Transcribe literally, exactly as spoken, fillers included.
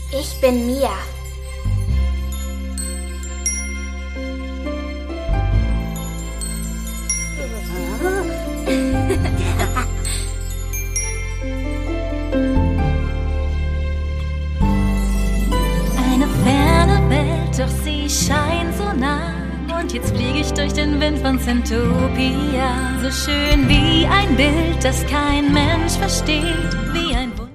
Ich bin Mia. Eine ferne Welt, doch sie scheint so nah. Und jetzt fliege ich durch den Wind von Zentopia. So schön wie ein Bild, das kein Mensch versteht, wie ein Wunder.